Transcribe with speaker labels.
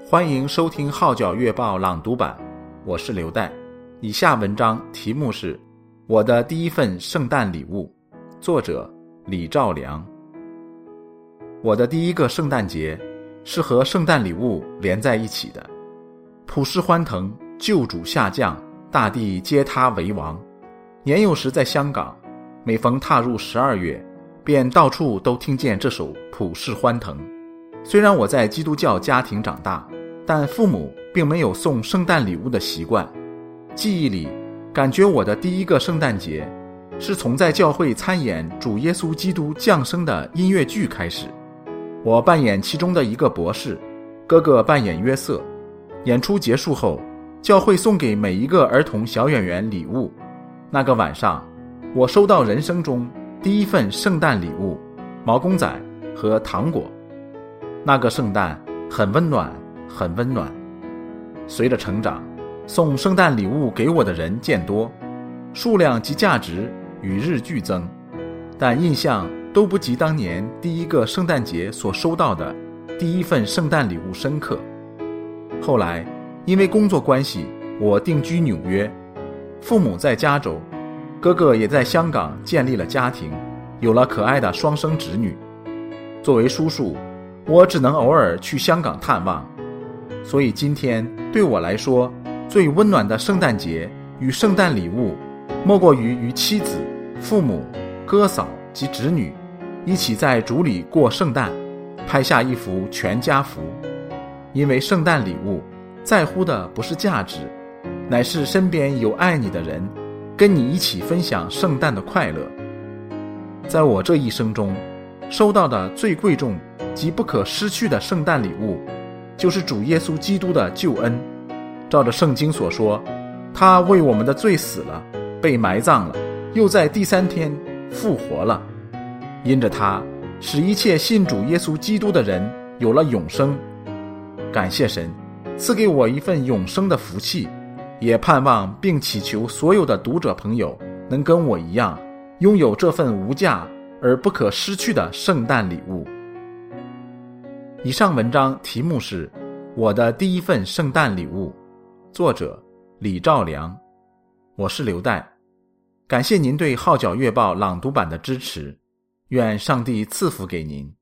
Speaker 1: 欢迎收听《号角月报》朗读版，我是刘岱。以下文章题目是《我的第一份圣诞礼物》，作者李兆良。我的第一个圣诞节是和圣诞礼物连在一起的。普世欢腾，救主下降，大地接他为王。年幼时在香港，每逢踏入12月，便到处都听见这首普世欢腾。虽然我在基督教家庭长大，但父母并没有送圣诞礼物的习惯。记忆里，感觉我的第一个圣诞节是从在教会参演主耶稣基督降生的音乐剧开始。我扮演其中的一个博士，哥哥扮演约瑟。演出结束后，教会送给每一个儿童小演员礼物。那个晚上，我收到人生中第一份圣诞礼物，毛公仔和糖果。那个圣诞很温暖，很温暖。随着成长，送圣诞礼物给我的人渐多，数量及价值与日俱增，但印象都不及当年第一个圣诞节所收到的第一份圣诞礼物深刻。后来因为工作关系，我定居纽约，父母在加州，哥哥也在香港建立了家庭，有了可爱的双生侄女。作为叔叔，我只能偶尔去香港探望，所以今天对我来说，最温暖的圣诞节与圣诞礼物，莫过于与妻子、父母、哥嫂及侄女一起在主里过圣诞，拍下一幅全家福。因为圣诞礼物在乎的不是价值，乃是身边有爱你的人，跟你一起分享圣诞的快乐。在我这一生中，收到的最贵重及不可失去的圣诞礼物，就是主耶稣基督的救恩。照着圣经所说，他为我们的罪死了，被埋葬了，又在第3天复活了。因着他，使一切信主耶稣基督的人有了永生。感谢神赐给我一份永生的福气，也盼望并祈求所有的读者朋友能跟我一样，拥有这份无价而不可失去的圣诞礼物。以上文章题目是我的第一份圣诞礼物，作者李兆良。我是刘岱，感谢您对号角月报朗读版的支持，愿上帝赐福给您。